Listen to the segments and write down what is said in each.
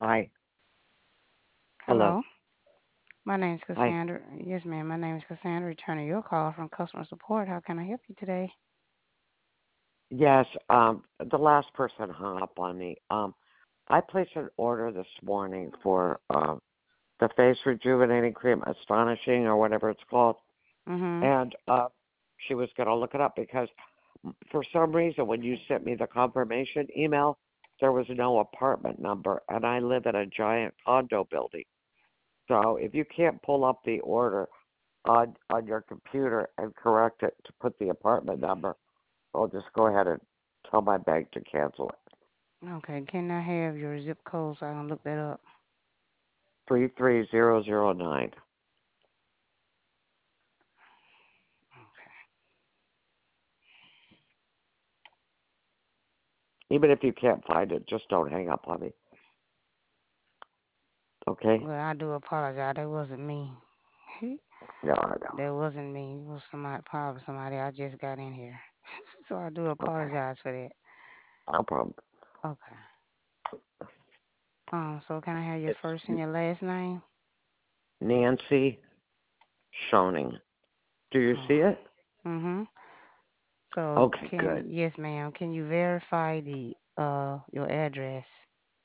Hi. Hello. Hello, my name is Hi. Cassandra. Yes, ma'am. My name is Cassandra. Returning your call from customer support. How can I help you today? Yes, the last person hung up on me. I placed an order this morning for the face rejuvenating cream, astonishing or whatever it's called, Mm-hmm. and she was going to look it up because for some reason when you sent me the confirmation email, there was no apartment number, and I live in a giant condo building. So if you can't pull up the order on your computer and correct it to put the apartment number, I'll just go ahead and tell my bank to cancel it. Okay. Can I have your zip code so I can look that up? 33009. Even if you can't find it, just don't hang up on me. Okay? Well, I do apologize. That wasn't me. No, I know. That wasn't me. It was somebody, probably somebody. I just got in here, so I do Okay. apologize for that. No problem. Okay. So can I have your It's first and your last name? Nancy Schoening. Do you Oh. see it? Mm-hmm. So Okay, can good. yes, ma'am. Can you verify the your address?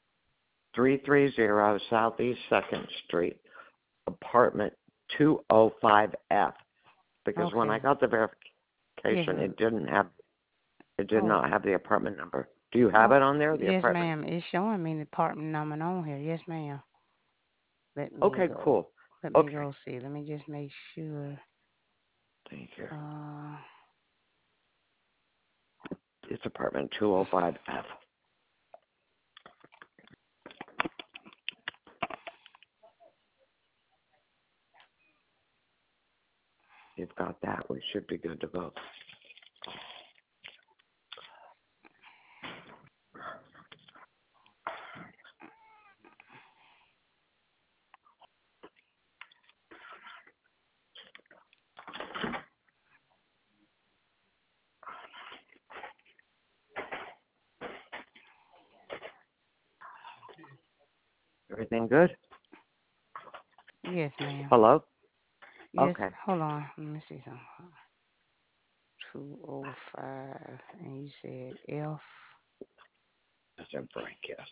330 Southeast 2nd Street, apartment 205F. Because when I Okay. got the Yes, verification, it did oh, not have the apartment number. Do you have oh, it on there, the yes, apartment? ma'am. It's showing me the apartment number on here. Yes, ma'am. Let me Okay, go. cool. Let me Okay. go see. Let me just make sure. Thank you. Uh, It's apartment 205F. You've got that. We should be good to go. Everything good? yes, ma'am. Hello? Yes. Okay. Hold on. Let me see something. 205, and you said F. That's a break, yes.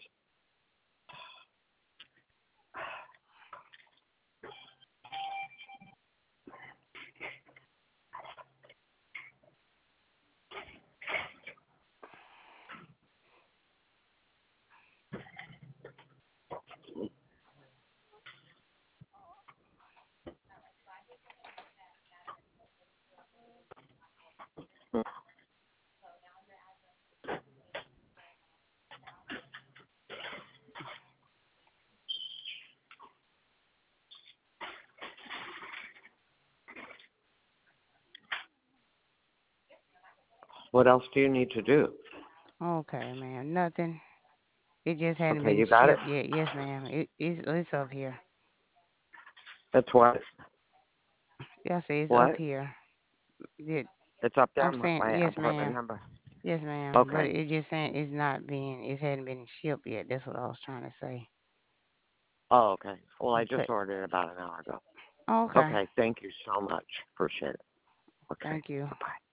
What else do you need to do? Okay, ma'am. Nothing. It just hadn't Okay, been you got it? shipped yet. Yes, ma'am. It's up here. That's what? Yeah, I say it's up What? here. It, It's up there, I'm saying my yes, apartment ma'am. number. Yes, ma'am. But Okay. it just saying it's not being. It hadn't been shipped yet. That's what I was trying to say. Oh, okay. Well, I Okay. just ordered it about an hour ago. Okay. Okay, thank you so much. Appreciate it. Okay, Thank you. bye-bye.